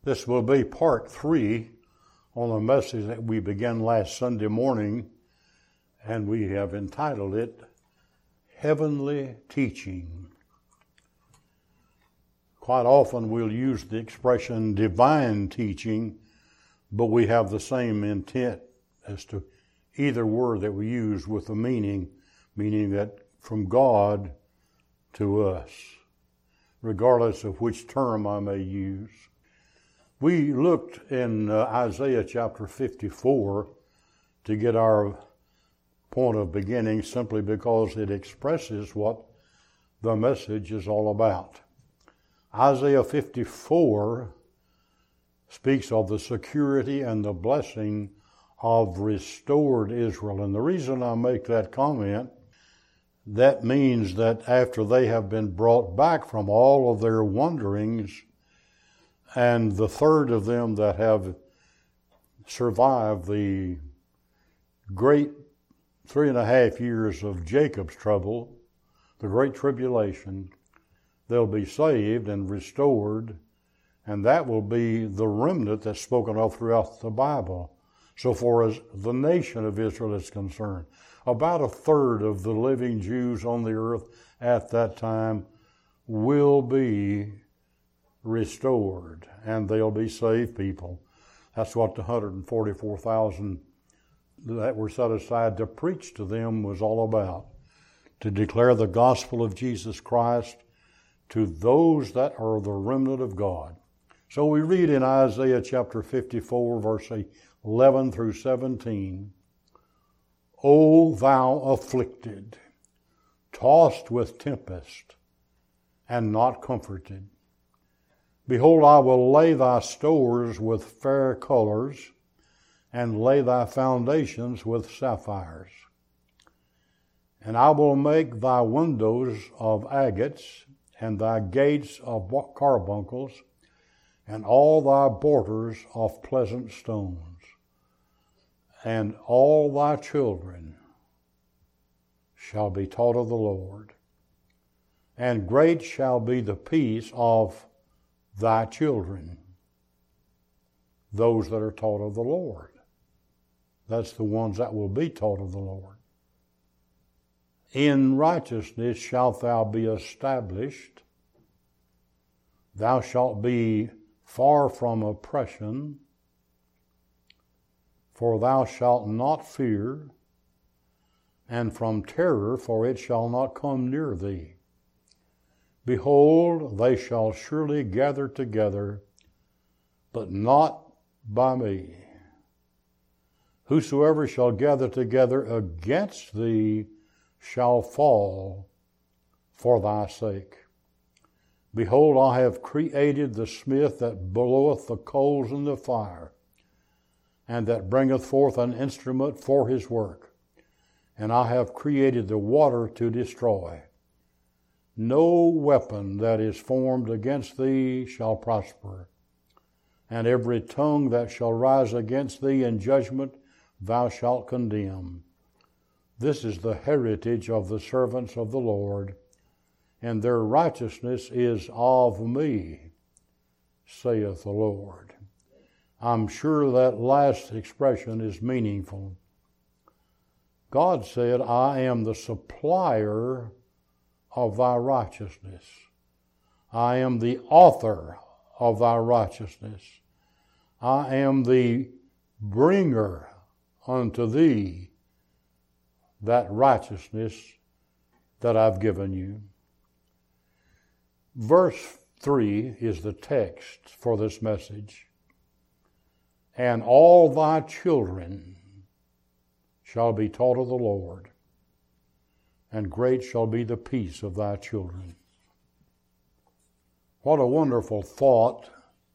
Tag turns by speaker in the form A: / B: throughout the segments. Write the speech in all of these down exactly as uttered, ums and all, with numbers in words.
A: This will be part three on a message that we began last Sunday morning, and we have entitled it, Heavenly Teaching. Quite often we'll use the expression divine teaching, but we have the same intent as to either word that we use with the meaning, meaning that from God to us, regardless of which term I may use. We looked in uh, Isaiah chapter fifty-four to get our point of beginning simply because it expresses what the message is all about. Isaiah fifty-four speaks of the security and the blessing of restored Israel. And the reason I make that comment, that means that after they have been brought back from all of their wanderings, and the third of them that have survived the great three and a half years of Jacob's trouble, the great tribulation, they'll be saved and restored, and that will be the remnant that's spoken of throughout the Bible. So far as the nation of Israel is concerned, about a third of the living Jews on the earth at that time will be restored, and they'll be saved people. That's what the one hundred forty-four thousand that were set aside to preach to them was all about, to declare the gospel of Jesus Christ to those that are the remnant of God. So we read in Isaiah chapter fifty-four, verse eleven through seventeen, O thou afflicted, tossed with tempest, and not comforted. Behold, I will lay thy stores with fair colors, and lay thy foundations with sapphires. And I will make thy windows of agates, and thy gates of carbuncles, and all thy borders of pleasant stones. And all thy children shall be taught of the Lord, and great shall be the peace of thy children, those that are taught of the Lord. That's the ones that will be taught of the Lord. In righteousness shalt thou be established. Thou shalt be far from oppression, for thou shalt not fear, and from terror, for it shall not come near thee. Behold, they shall surely gather together, but not by me. Whosoever shall gather together against thee shall fall for thy sake. Behold, I have created the smith that bloweth the coals in the fire, and that bringeth forth an instrument for his work. And I have created the water to destroy. No weapon that is formed against thee shall prosper, and every tongue that shall rise against thee in judgment thou shalt condemn. This is the heritage of the servants of the Lord, and their righteousness is of me, saith the Lord. I'm sure that last expression is meaningful. God said, I am the supplier of thy righteousness. I am the author of thy righteousness. I am the bringer unto thee that righteousness that I've given you. Verse three is the text for this message. And all thy children shall be taught of the Lord, and great shall be the peace of thy children. What a wonderful thought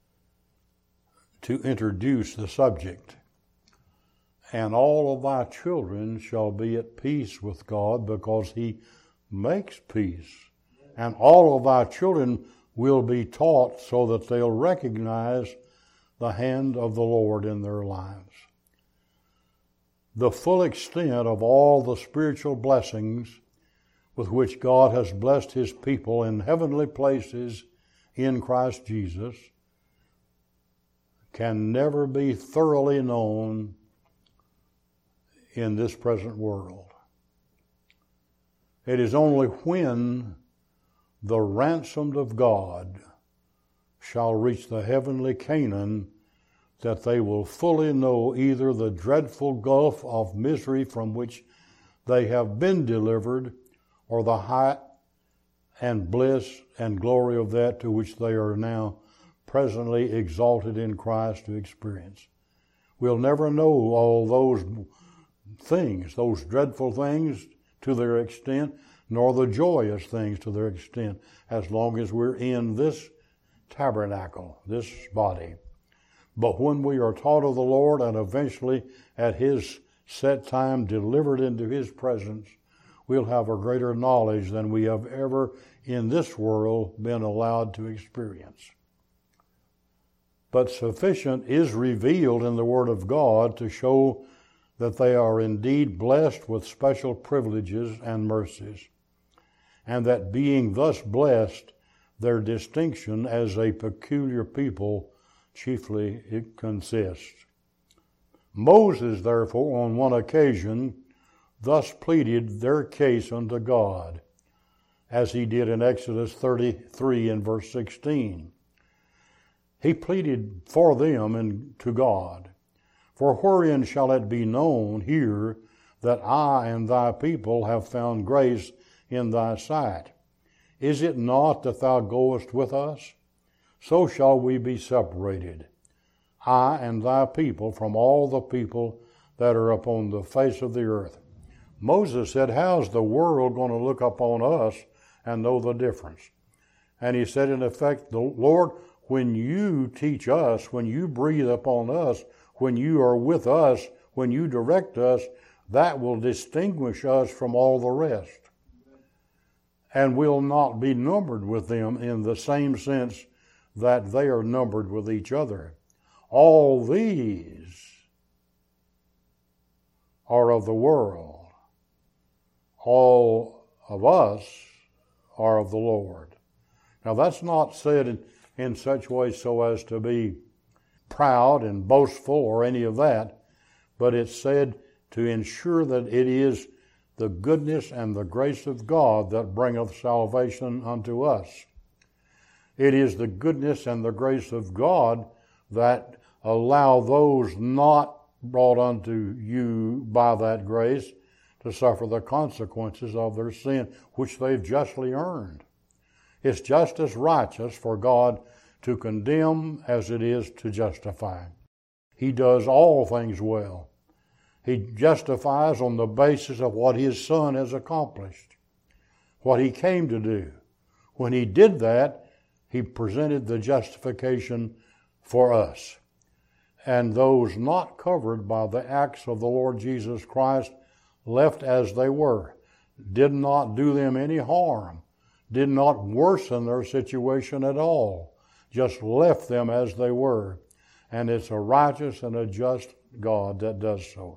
A: to introduce the subject. And all of thy children shall be at peace with God, because he makes peace. And all of thy children will be taught so that they'll recognize the hand of the Lord in their lives. The full extent of all the spiritual blessings with which God has blessed his people in heavenly places in Christ Jesus can never be thoroughly known in this present world. It is only when the ransomed of God shall reach the heavenly Canaan that they will fully know either the dreadful gulf of misery from which they have been delivered, or the height and bliss and glory of that to which they are now presently exalted in Christ to experience. We'll never know all those things, those dreadful things to their extent, nor the joyous things to their extent, as long as we're in this tabernacle, this body. But when we are taught of the Lord and eventually at His set time delivered into His presence, we'll have a greater knowledge than we have ever in this world been allowed to experience. But sufficient is revealed in the Word of God to show that they are indeed blessed with special privileges and mercies, and that being thus blessed, their distinction as a peculiar people chiefly it consists. Moses, therefore, on one occasion, thus pleaded their case unto God, as he did in Exodus thirty-three and verse sixteen. He pleaded for them and to God, for wherein shall it be known here that I and thy people have found grace in thy sight? Is it not that thou goest with us? So shall we be separated, I and thy people, from all the people that are upon the face of the earth. Moses said, how's the world going to look upon us and know the difference? And he said, in effect, the Lord, when you teach us, when you breathe upon us, when you are with us, when you direct us, that will distinguish us from all the rest. And we'll not be numbered with them in the same sense that they are numbered with each other. All these are of the world. All of us are of the Lord. Now that's not said in, in such ways so as to be proud and boastful or any of that, but it's said to ensure that it is the goodness and the grace of God that bringeth salvation unto us. It is the goodness and the grace of God that allow those not brought unto you by that grace to suffer the consequences of their sin, which they've justly earned. It's just as righteous for God to condemn as it is to justify. He does all things well. He justifies on the basis of what His Son has accomplished, what He came to do. When He did that, He presented the justification for us. And those not covered by the acts of the Lord Jesus Christ, left as they were, did not do them any harm, did not worsen their situation at all, just left them as they were. And it's a righteous and a just God that does so.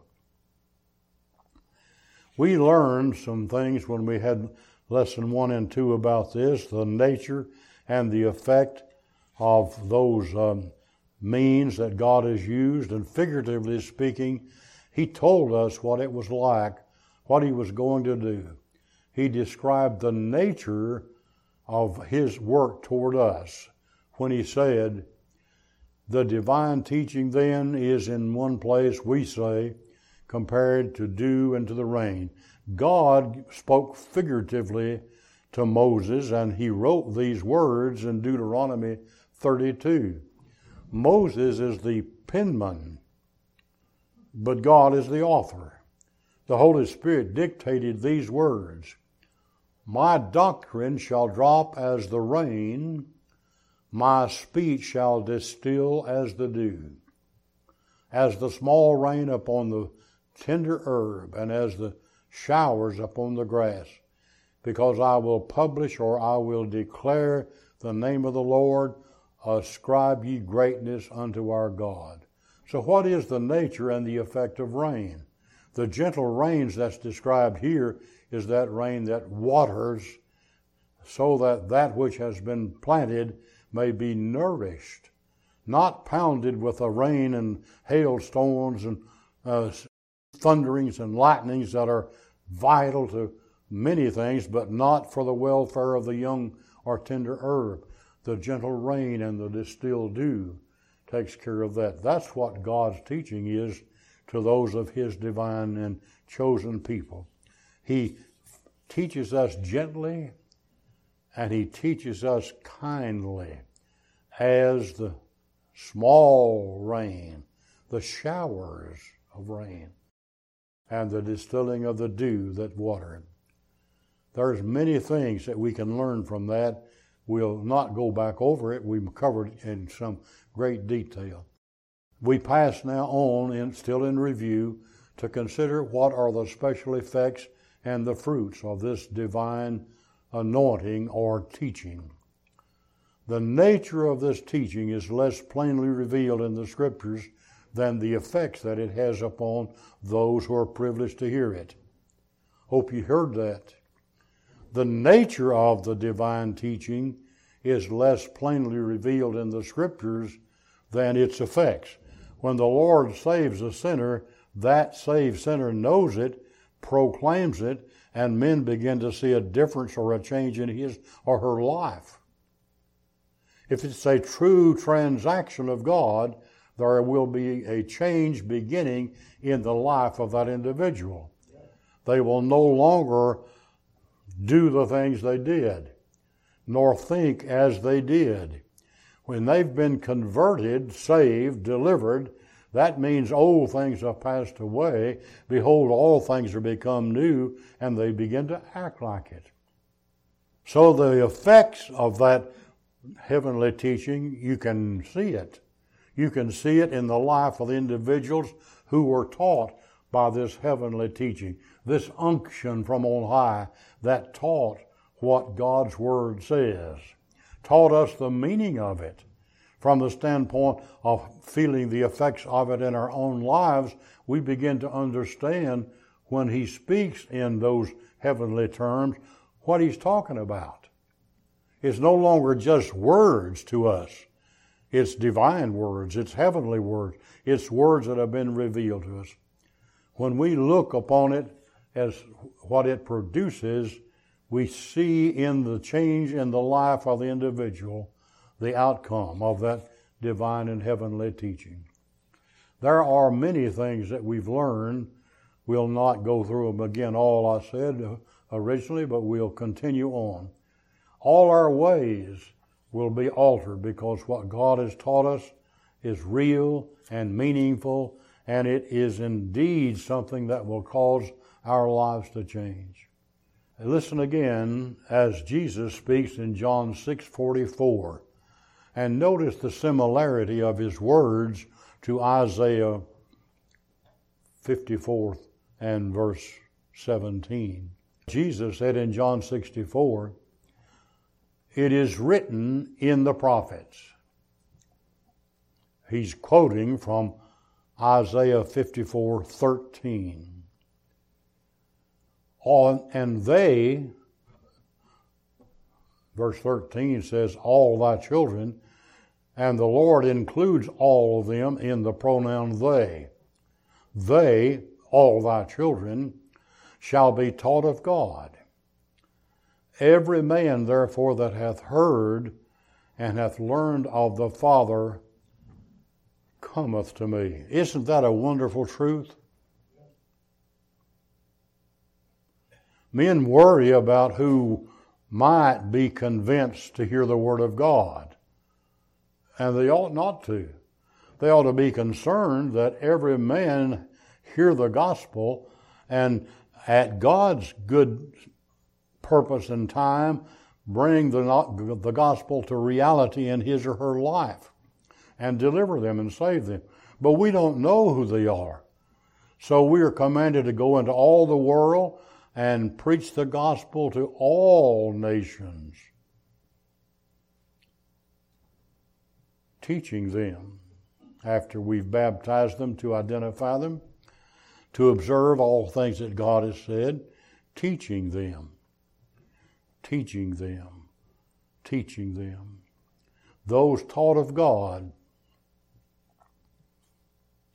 A: We learned some things when we had lesson one and two about this, the nature and the effect of those um, means that God has used. And figuratively speaking, He told us what it was like, what He was going to do. He described the nature of His work toward us when He said, the divine teaching then is in one place, we say, compared to dew and to the rain. God spoke figuratively to Moses, and he wrote these words in Deuteronomy thirty-two. Moses is the penman, but God is the author. The Holy Spirit dictated these words. My doctrine shall drop as the rain, my speech shall distill as the dew, as the small rain upon the tender herb, and as the showers upon the grass, because I will publish, or I will declare the name of the Lord, ascribe ye greatness unto our God. So what is the nature and the effect of rain? The gentle rains that's described here is that rain that waters so that that which has been planted may be nourished. not pounded with the rain and hailstones and uh, thunderings and lightnings that are vital to many things, but not for the welfare of the young or tender herb. The gentle rain and the distilled dew takes care of that. That's what God's teaching is to those of His divine and chosen people. He teaches us gently, and He teaches us kindly as the small rain, the showers of rain, and the distilling of the dew that water. There's many things that we can learn from that. We'll not go back over it. We've covered it in some great detail. We pass now on, in, still in review, to consider what are the special effects and the fruits of this divine anointing or teaching. The nature of this teaching is less plainly revealed in the Scriptures than the effects that it has upon those who are privileged to hear it. Hope you heard that. The nature of the divine teaching is less plainly revealed in the Scriptures than its effects. When the Lord saves a sinner, that saved sinner knows it, proclaims it, and men begin to see a difference or a change in his or her life. If it's a true transaction of God, there will be a change beginning in the life of that individual. They will no longer do the things they did, nor think as they did. When they've been converted, saved, delivered, that means old things have passed away. Behold, all things are become new, and they begin to act like it. So the effects of that heavenly teaching, you can see it. You can see it in the life of the individuals who were taught by this heavenly teaching, this unction from on high that taught what God's Word says, taught us the meaning of it. From the standpoint of feeling the effects of it in our own lives, we begin to understand when He speaks in those heavenly terms what He's talking about. It's no longer just words to us. It's divine words. It's heavenly words. It's words that have been revealed to us. When we look upon it as what it produces, we see in the change in the life of the individual the outcome of that divine and heavenly teaching. There are many things that we've learned. We'll not go through them again, all I said originally, but we'll continue on. All our ways will be altered because what God has taught us is real and meaningful, and it is indeed something that will cause our lives to change. Listen again as Jesus speaks in John six forty-four. And notice the similarity of His words to Isaiah fifty-four and verse seventeen. Jesus said in John sixty-four, "It is written in the prophets." He's quoting from Isaiah fifty-four thirteen. And they, verse thirteen says, "all thy children," and the Lord includes all of them in the pronoun they. They, all thy children, shall be taught of God. Every man, therefore, that hath heard and hath learned of the Father cometh to me. Isn't that a wonderful truth? Men worry about who might be convinced to hear the Word of God. And they ought not to. They ought to be concerned that every man hear the gospel and at God's good purpose and time bring the, the gospel to reality in his or her life and deliver them and save them. But we don't know who they are. So we are commanded to go into all the world and preach the gospel to all nations, teaching them after we've baptized them to identify them, to observe all things that God has said, teaching them, teaching them, teaching them. Those taught of God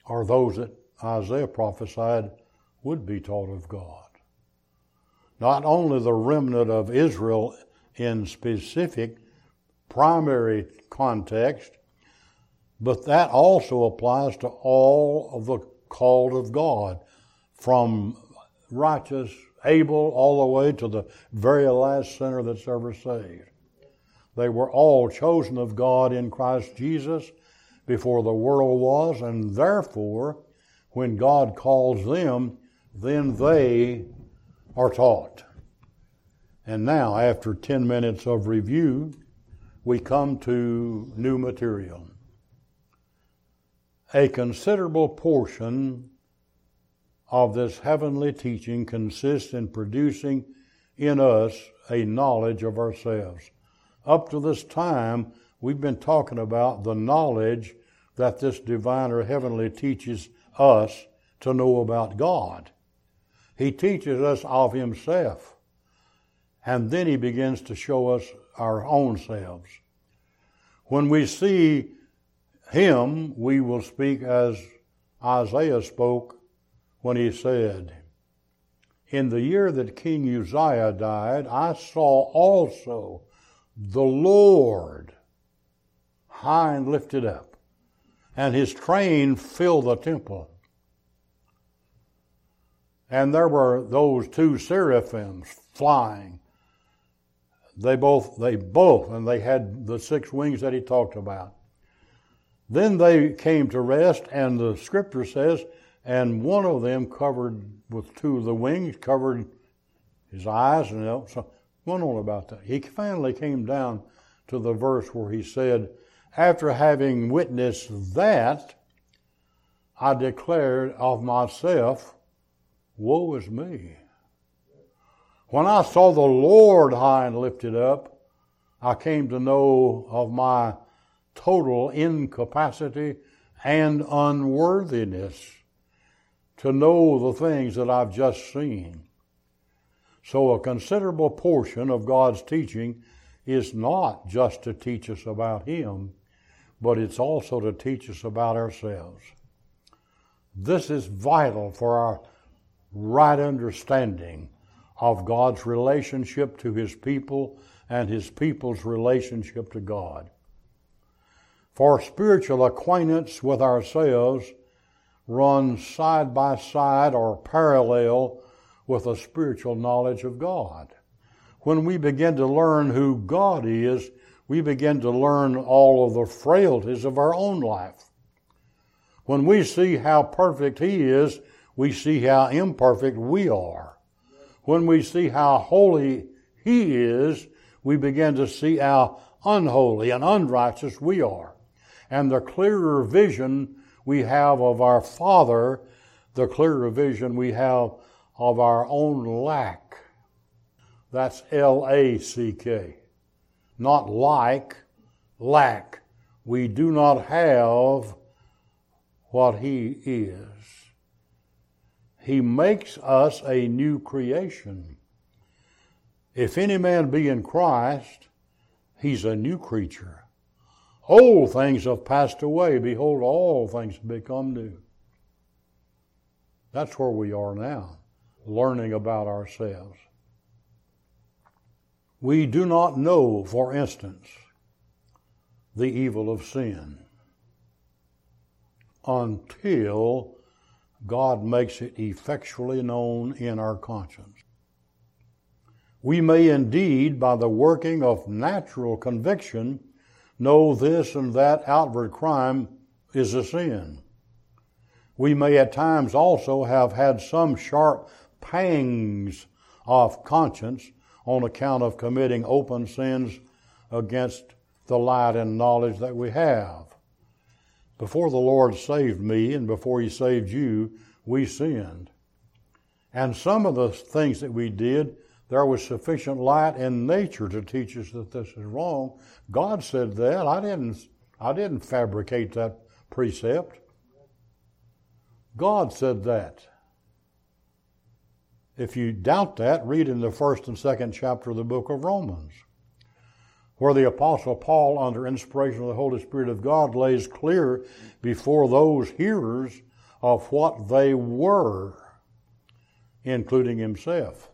A: are those that Isaiah prophesied would be taught of God. Not only the remnant of Israel in specific primary context, but that also applies to all of the called of God, from righteous Abel all the way to the very last sinner that's ever saved. They were all chosen of God in Christ Jesus before the world was, and therefore, when God calls them, then they are taught. And now, after ten minutes of review, we come to new material. A considerable portion of this heavenly teaching consists in producing in us a knowledge of ourselves. Up to this time, we've been talking about the knowledge that this divine or heavenly teaches us to know about God. He teaches us of himself, and then he begins to show us our own selves. When we see him, we will speak as Isaiah spoke when he said, "In the year that King Uzziah died, I saw also the Lord high and lifted up, and his train filled the temple. And there were those two seraphims flying. They both, they both, and they had the six wings that he talked about. Then they came to rest, and the scripture says, and one of them covered with two of the wings, covered his eyes, and so went on about that. He finally came down to the verse where he said, after having witnessed that, I declared of myself, woe is me. When I saw the Lord high and lifted up, I came to know of my total incapacity and unworthiness to know the things that I've just seen. So a considerable portion of God's teaching is not just to teach us about him, but it's also to teach us about ourselves. This is vital for our right understanding of God's relationship to his people and his people's relationship to God. For spiritual acquaintance with ourselves runs side by side or parallel with a spiritual knowledge of God. When we begin to learn who God is, we begin to learn all of the frailties of our own life. When we see how perfect he is, we see how imperfect we are. When we see how holy he is, we begin to see how unholy and unrighteous we are. And the clearer vision we have of our Father, the clearer vision we have of our own lack. That's L A C K. Not like, lack. We do not have what he is. He makes us a new creation. If any man be in Christ, he's a new creature. Old things have passed away. Behold, all things have become new. That's where we are now, learning about ourselves. We do not know, for instance, the evil of sin until God makes it effectually known in our conscience. We may indeed, by the working of natural conviction, know this and that outward crime is a sin. We may at times also have had some sharp pangs of conscience on account of committing open sins against the light and knowledge that we have. Before the Lord saved me and before he saved you, we sinned. And some of the things that we did, there was sufficient light in nature to teach us that this is wrong. God said that. I didn't, I didn't fabricate that precept. God said that. If you doubt that, read in the first and second chapter of the book of Romans, where the Apostle Paul, under inspiration of the Holy Spirit of God, lays clear before those hearers of what they were, including himself.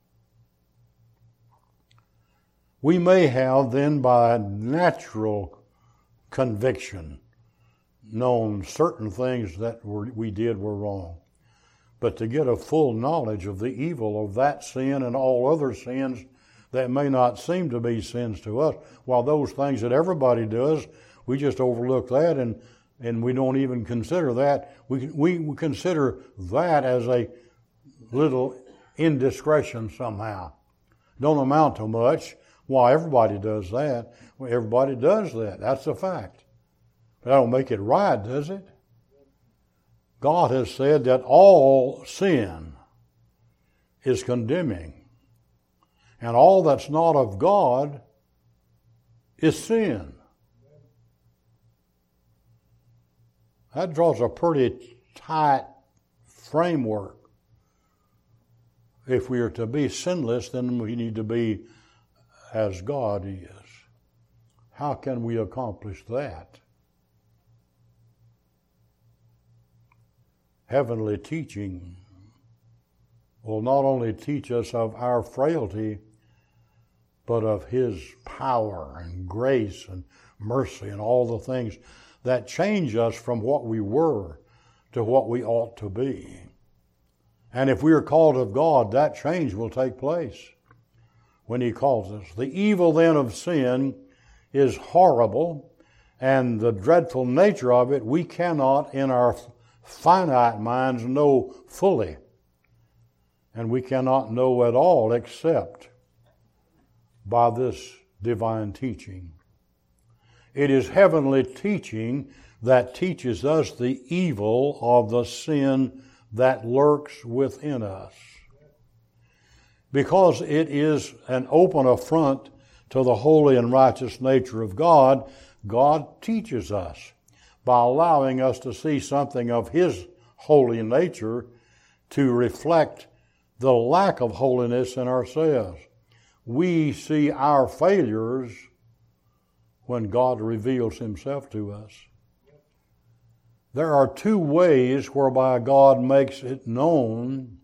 A: We may have then by natural conviction known certain things that were, we did were wrong. But to get a full knowledge of the evil of that sin and all other sins that may not seem to be sins to us, while those things that everybody does, we just overlook that and, and we don't even consider that. We, we consider that as a little indiscretion somehow. Don't amount to much. Why, everybody does that. Well, everybody does that. That's a fact. But that don't make it right, does it? God has said that all sin is condemning. And all that's not of God is sin. That draws a pretty tight framework. If we are to be sinless, then we need to be as God is. How can we accomplish that? Heavenly teaching will not only teach us of our frailty, but of His power and grace and mercy and all the things that change us from what we were to what we ought to be. And if we are called of God, that change will take place when He calls us. The evil then of sin is horrible, and the dreadful nature of it we cannot in our finite minds know fully. And we cannot know at all except by this divine teaching. It is heavenly teaching that teaches us the evil of the sin that lurks within us. Because it is an open affront to the holy and righteous nature of God, God teaches us by allowing us to see something of His holy nature to reflect the lack of holiness in ourselves. We see our failures when God reveals Himself to us. There are two ways whereby God makes it known,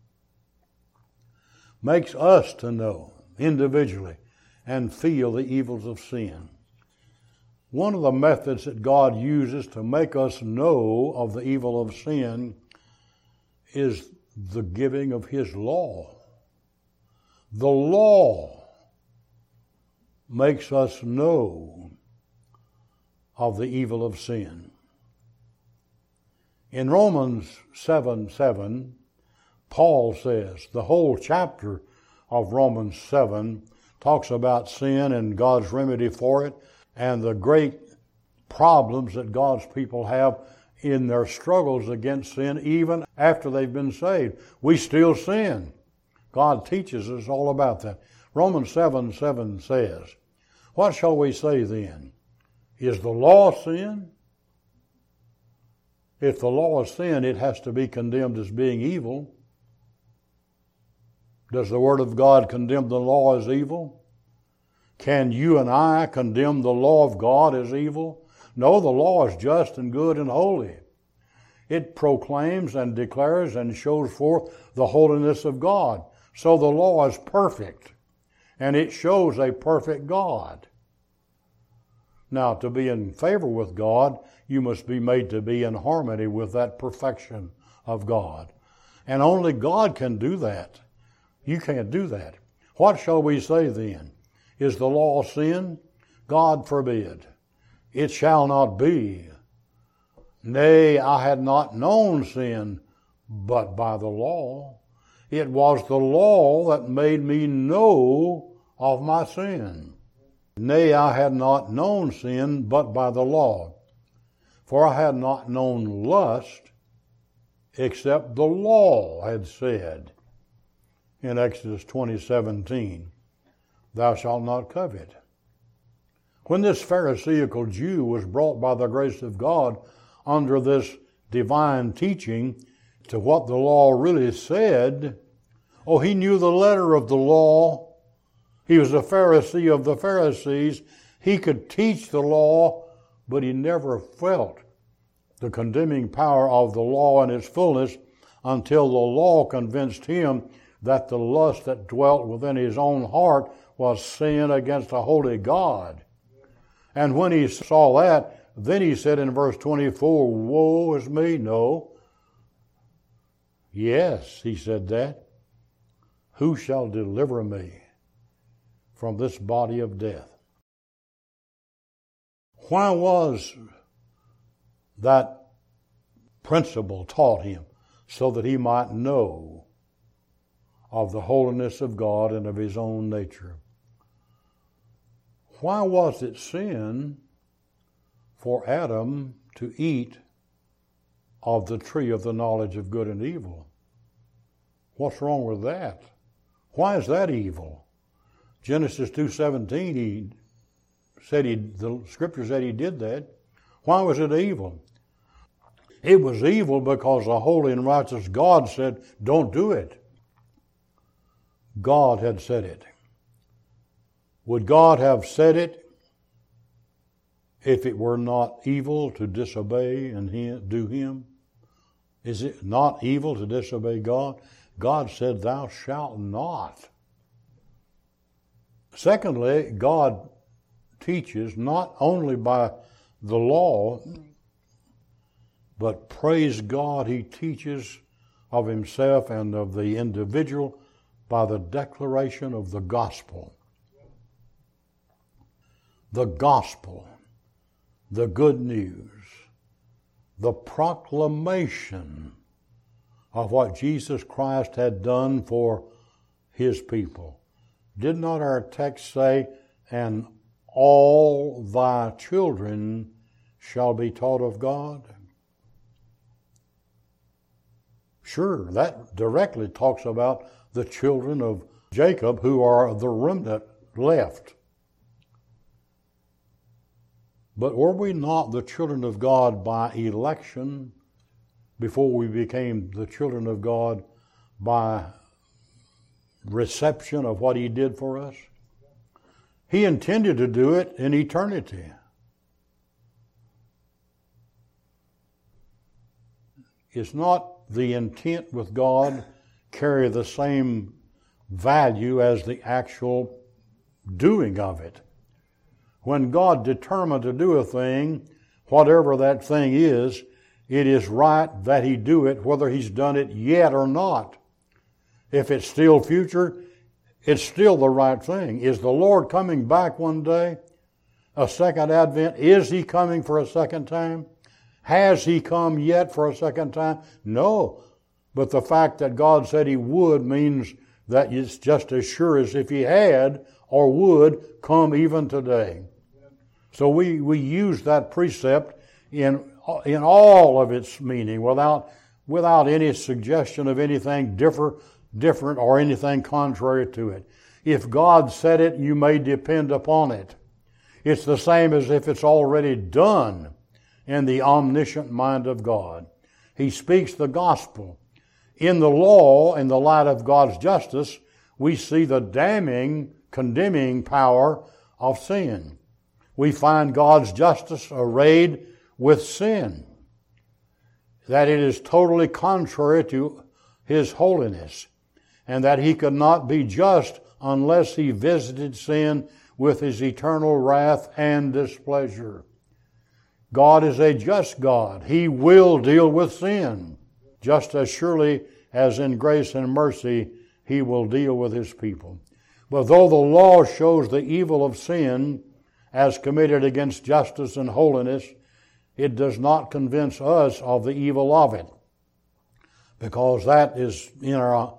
A: makes us to know individually and feel the evils of sin. One of the methods that God uses to make us know of the evil of sin is the giving of His law. The law makes us know of the evil of sin. In Romans seven seven, Paul says, the whole chapter of Romans seven talks about sin and God's remedy for it and the great problems that God's people have in their struggles against sin even after they've been saved. We still sin. God teaches us all about that. Romans seven seven says, what shall we say then? Is the law sin? If the law is sin, it has to be condemned as being evil. Does the Word of God condemn the law as evil? Can you and I condemn the law of God as evil? No, the law is just and good and holy. It proclaims and declares and shows forth the holiness of God. So the law is perfect, and it shows a perfect God. Now, to be in favor with God, you must be made to be in harmony with that perfection of God. And only God can do that. You can't do that. What shall we say then? Is the law sin? God forbid. It shall not be. Nay, I had not known sin but by the law. It was the law that made me know of my sin. Nay, I had not known sin but by the law. For I had not known lust except the law had said in Exodus twenty seventeen, thou shalt not covet. When this Pharisaical Jew was brought by the grace of God under this divine teaching to what the law really said, oh, he knew the letter of the law. He was a Pharisee of the Pharisees. He could teach the law, but he never felt the condemning power of the law in its fullness, until the law convinced him that the lust that dwelt within his own heart was sin against a holy God. And when he saw that, then he said in verse twenty-four, woe is me. No. Yes, he said that. Who shall deliver me from this body of death? Why was that principle taught him? So that he might know of the holiness of God and of his own nature. Why was it sin for Adam to eat of the tree of the knowledge of good and evil? What's wrong with that? Why is that evil? Genesis two seventeen, he said he, the scripture said he did that. Why was it evil? It was evil because the holy and righteous God said, don't do it. God had said it. Would God have said it if it were not evil to disobey and do Him? Is it not evil to disobey God? God said, thou shalt not. Secondly, God teaches not only by the law, but praise God, He teaches of Himself and of the individual by the declaration of the gospel. The gospel, the good news, the proclamation of what Jesus Christ had done for His people. Did not our text say, and all thy children shall be taught of God? Sure, that directly talks about the children of Jacob, who are the remnant left. But were we not the children of God by election before we became the children of God by reception of what He did for us? He intended to do it in eternity. Is not the intent with God carry the same value as the actual doing of it? When God determined to do a thing, whatever that thing is, it is right that He do it, whether He's done it yet or not. If it's still future, it's still the right thing. Is the Lord coming back one day? A second advent? Is He coming for a second time? Has He come yet for a second time? No. But the fact that God said He would means that it's just as sure as if He had or would come even today. So we, we use that precept in, in all of its meaning without, without any suggestion of anything differ, different or anything contrary to it. If God said it, you may depend upon it. It's the same as if it's already done in the omniscient mind of God. He speaks the gospel. In the law, in the light of God's justice, we see the damning, condemning power of sin. We find God's justice arrayed with sin, that it is totally contrary to His holiness, and that He could not be just unless He visited sin with His eternal wrath and displeasure. God is a just God. He will deal with sin, just as surely as in grace and mercy He will deal with His people. But though the law shows the evil of sin as committed against justice and holiness, it does not convince us of the evil of it, because that is in our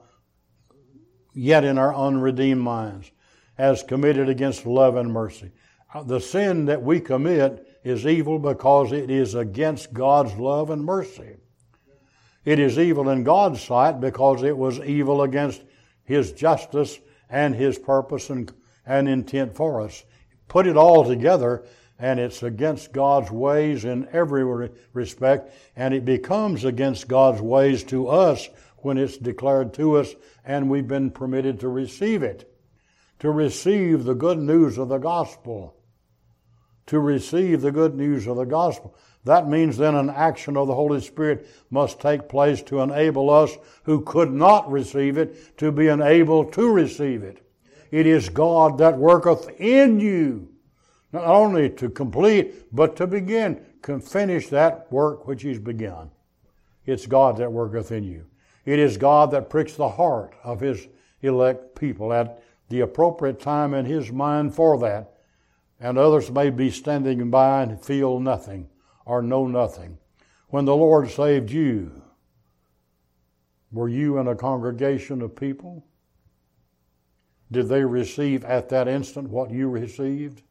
A: yet in our unredeemed minds, as committed against love and mercy. The sin that we commit is evil because it is against God's love and mercy. It is evil in God's sight because it was evil against His justice and His purpose and, and intent for us. Put it all together, and it's against God's ways in every respect, and it becomes against God's ways to us when it's declared to us and we've been permitted to receive it. To receive the good news of the gospel. To receive the good news of the gospel. That means then an action of the Holy Spirit must take place to enable us who could not receive it to be enabled to receive it. It is God that worketh in you, not only to complete, but to begin, can finish that work which He's begun. It's God that worketh in you. It is God that pricks the heart of His elect people at the appropriate time in His mind for that. And others may be standing by and feel nothing or know nothing. When the Lord saved you, were you in a congregation of people? Did they receive at that instant what you received?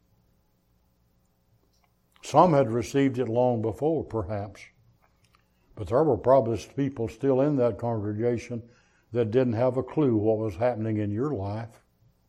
A: Some had received it long before, perhaps. But there were probably people still in that congregation that didn't have a clue what was happening in your life.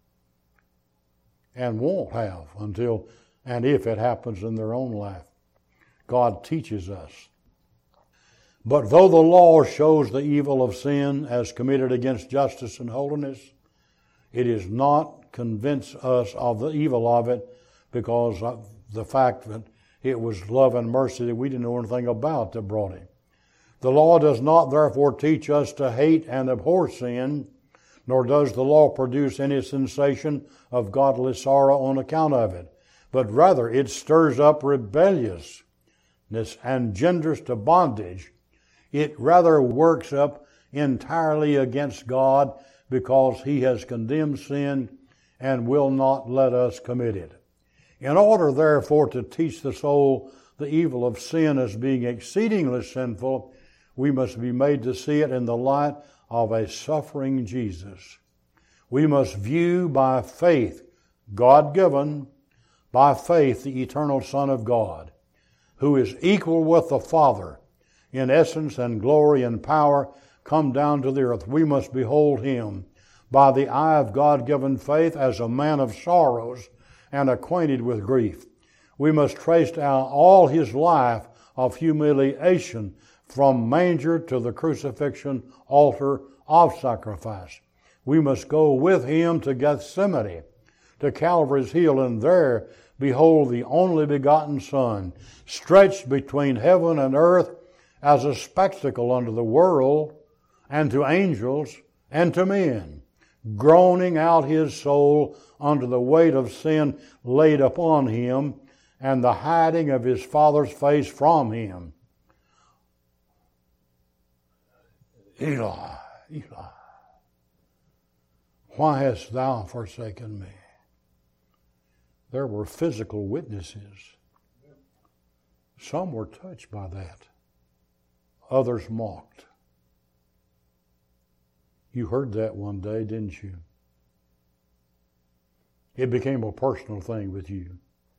A: And won't have until, and if it happens in their own life. God teaches us. But though the law shows the evil of sin as committed against justice and holiness, it does not convince us of the evil of it because of the fact that it was love and mercy that we didn't know anything about that brought it. The law does not therefore teach us to hate and abhor sin, nor does the law produce any sensation of godly sorrow on account of it, but rather it stirs up rebelliousness and genders to bondage. It rather works up entirely against God because He has condemned sin and will not let us commit it. In order, therefore, to teach the soul the evil of sin as being exceedingly sinful, we must be made to see it in the light of a suffering Jesus. We must view by faith, God-given, by faith, the eternal Son of God, who is equal with the Father in essence and glory and power, come down to the earth. We must behold Him by the eye of God-given faith as a man of sorrows and acquainted with grief. We must trace down all His life of humiliation from manger to the crucifixion altar of sacrifice. We must go with Him to Gethsemane, to Calvary's hill, and there behold the only begotten Son, stretched between heaven and earth as a spectacle unto the world and to angels and to men, groaning out His soul under the weight of sin laid upon Him and the hiding of His Father's face from Him. Eli, Eli, why hast Thou forsaken me? There were physical witnesses. Some were touched by that. Others mocked. You heard that one day, didn't you? It became a personal thing with you.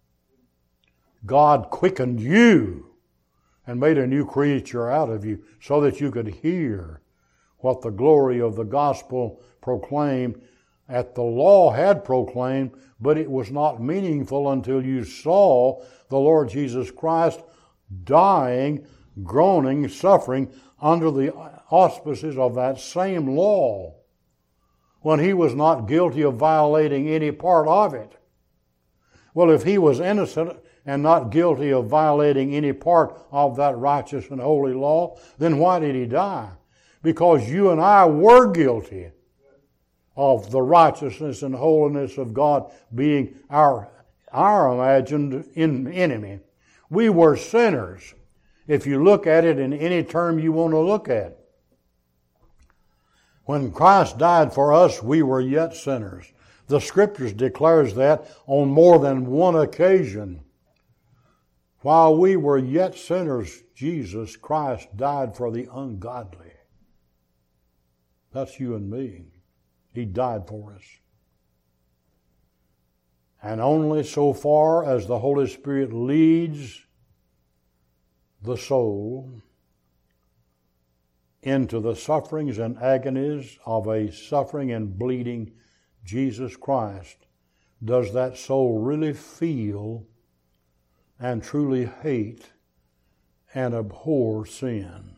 A: God quickened you and made a new creature out of you so that you could hear what the glory of the gospel proclaimed, that the law had proclaimed, but it was not meaningful until you saw the Lord Jesus Christ dying, groaning, suffering under the auspices of that same law when He was not guilty of violating any part of it. Well, if He was innocent and not guilty of violating any part of that righteous and holy law, then why did He die? Because you and I were guilty of the righteousness and holiness of God being our, our imagined enemy. We were sinners, if you look at it in any term you want to look at. When Christ died for us, we were yet sinners. The Scriptures declares that on more than one occasion. While we were yet sinners, Jesus Christ died for the ungodly. That's you and me. He died for us. And only so far as the Holy Spirit leads the soul into the sufferings and agonies of a suffering and bleeding Jesus Christ, does that soul really feel and truly hate and abhor sin.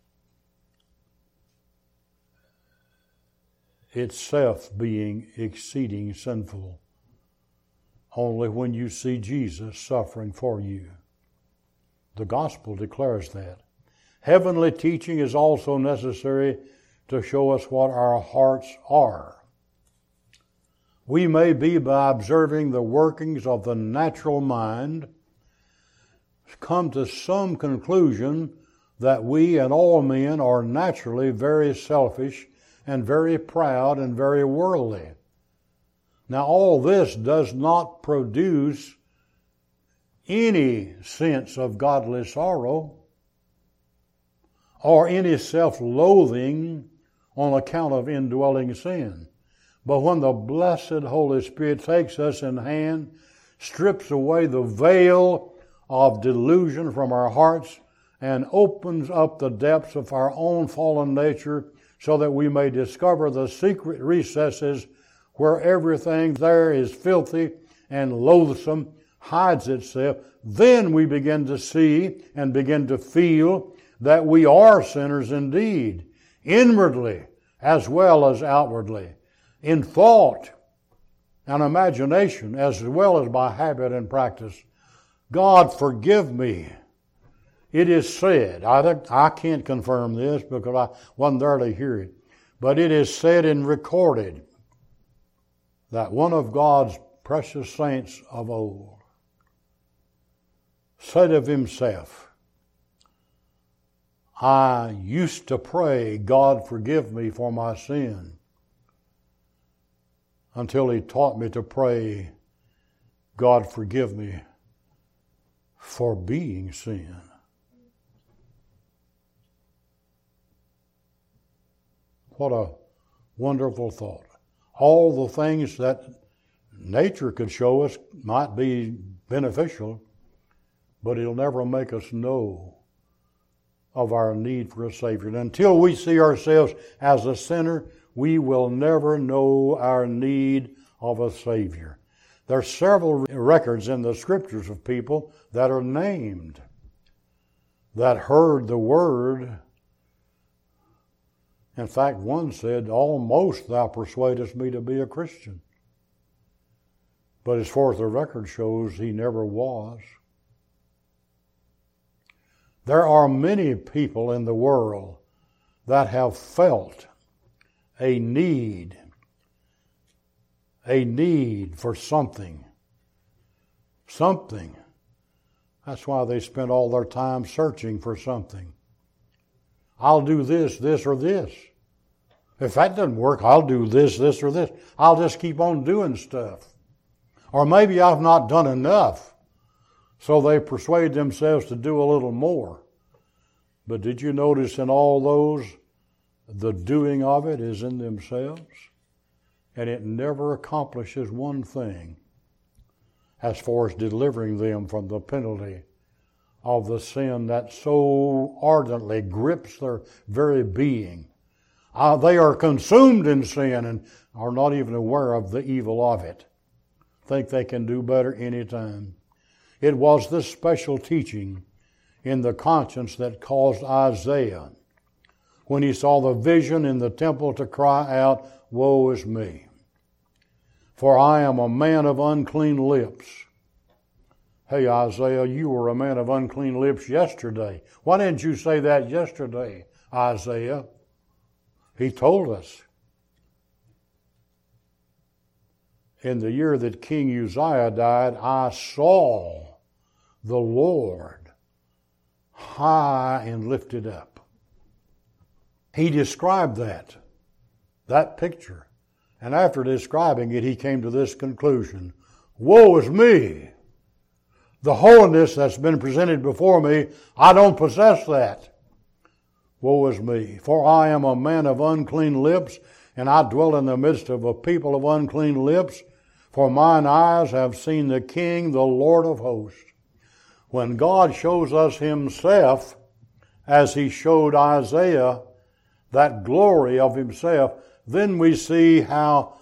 A: Itself being exceeding sinful. Only when you see Jesus suffering for you The gospel declares that. Heavenly teaching is also necessary to show us what our hearts are. We may be, by observing the workings of the natural mind, come to some conclusion that we and all men are naturally very selfish and very proud and very worldly. Now, all this does not produce any sense of godly sorrow or any self-loathing on account of indwelling sin. But when the blessed Holy Spirit takes us in hand, strips away the veil of delusion from our hearts, and opens up the depths of our own fallen nature so that we may discover the secret recesses where everything there is filthy and loathsome, hides itself, then we begin to see and begin to feel that we are sinners indeed, inwardly as well as outwardly, in thought and imagination as well as by habit and practice. God, forgive me. It is said, I, I can't confirm this because I wasn't there to hear it, but it is said and recorded that one of God's precious saints of old said of himself, I used to pray, God forgive me for my sin, until he taught me to pray, God forgive me for being sin. What a wonderful thought. All the things that nature could show us might be beneficial, but it'll never make us know of our need for a Savior. And until we see ourselves as a sinner, we will never know our need of a Savior. There are several records in the Scriptures of people that are named, that heard the Word. In fact, one said, almost thou persuadest me to be a Christian. But as far as the record shows, he never was. There are many people in the world that have felt a need, a need for something. Something. That's why they spend all their time searching for something. I'll do this, this, or this. If that doesn't work, I'll do this, this, or this. I'll just keep on doing stuff. Or maybe I've not done enough, so they persuade themselves to do a little more. But did you notice in all those, the doing of it is in themselves, and it never accomplishes one thing as far as delivering them from the penalty of the sin that so ardently grips their very being. Uh, they are consumed in sin and are not even aware of the evil of it. Think they can do better anytime. It was this special teaching in the conscience that caused Isaiah, when he saw the vision in the temple, to cry out, woe is me, for I am a man of unclean lips. Hey, Isaiah, you were a man of unclean lips yesterday. Why didn't you say that yesterday, Isaiah? He told us. In the year that King Uzziah died, I saw the Lord high and lifted up. He described that, that picture. And after describing it, he came to this conclusion. Woe is me! The holiness that's been presented before me, I don't possess that. Woe is me, for I am a man of unclean lips, and I dwell in the midst of a people of unclean lips, for mine eyes have seen the King, the Lord of hosts. When God shows us himself, as he showed Isaiah, that glory of himself, then we see how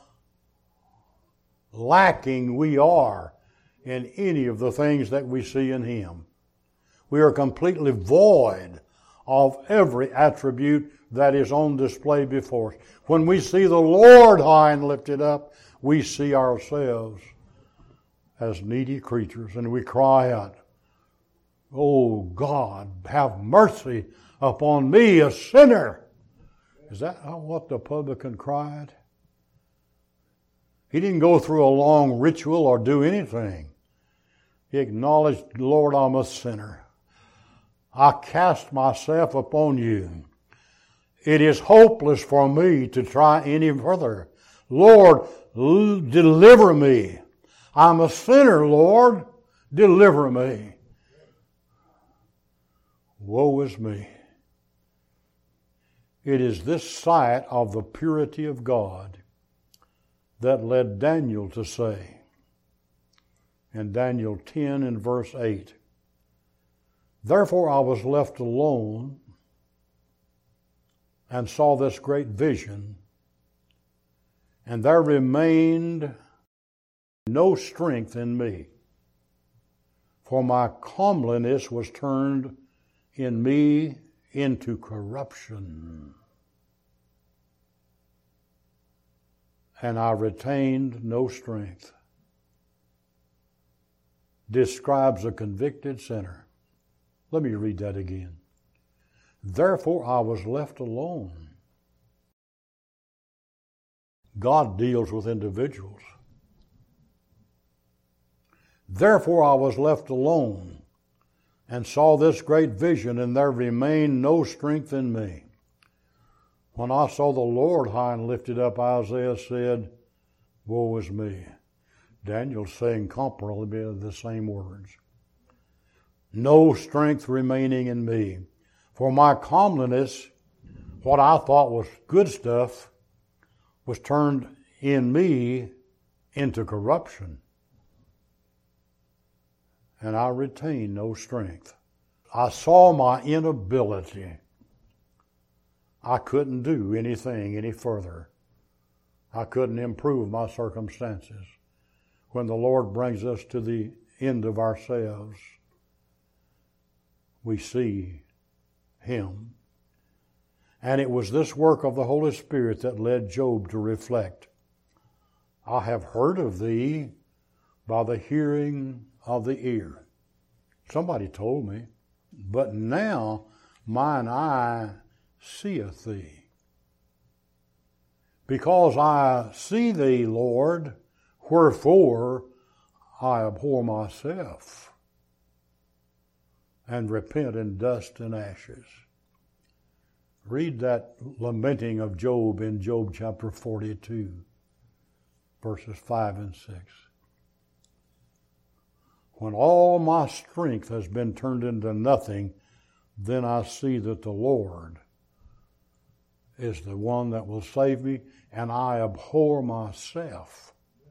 A: lacking we are in any of the things that we see in him. We are completely void of every attribute that is on display before us. When we see the Lord high and lifted up, we see ourselves as needy creatures, and we cry out, Oh God, have mercy upon me, a sinner. Is that not what the publican cried? He didn't go through a long ritual or do anything. He acknowledged, Lord, I'm a sinner. I cast myself upon you. It is hopeless for me to try any further. Lord, l- deliver me. I'm a sinner, Lord. Deliver me. Woe is me. It is this sight of the purity of God that led Daniel to say, in Daniel ten and verse eight, therefore I was left alone and saw this great vision, and there remained no strength in me, for my comeliness was turned in me into corruption, and I retained no strength. Describes a convicted sinner. Let me read that again. Therefore I was left alone. God deals with individuals. Therefore I was left alone and saw this great vision, and there remained no strength in me. When I saw the Lord high and lifted up, Isaiah said, woe is me. Daniel's saying comparably the same words. No strength remaining in me. For my comeliness, what I thought was good stuff, was turned in me into corruption. And I retained no strength. I saw my inability. I couldn't do anything any further. I couldn't improve my circumstances. When the Lord brings us to the end of ourselves, we see Him. And it was this work of the Holy Spirit that led Job to reflect, I have heard of thee by the hearing of the ear. Somebody told me, but now mine eye seeth thee. Because I see thee, Lord, wherefore I abhor myself and repent in dust and ashes. Read that lamenting of Job in Job chapter forty-two, verses five and six. When all my strength has been turned into nothing, then I see that the Lord is the one that will save me, and I abhor myself.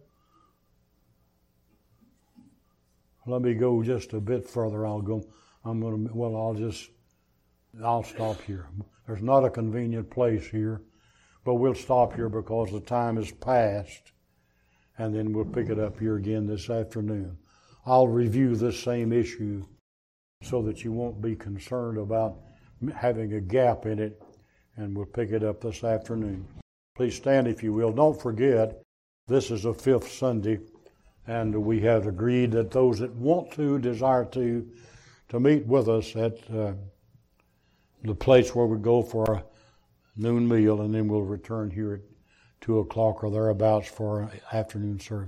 A: Let me go just a bit further. I'll go, I'm going to, well, I'll just, I'll stop here. There's not a convenient place here, but we'll stop here because the time is past, and then we'll pick it up here again this afternoon. I'll review this same issue so that you won't be concerned about having a gap in it, and we'll pick it up this afternoon. Please stand if you will. Don't forget, this is the fifth Sunday, and we have agreed that those that want to, desire to, to meet with us at uh, the place where we go for a noon meal, and then we'll return here at two o'clock or thereabouts for our afternoon service.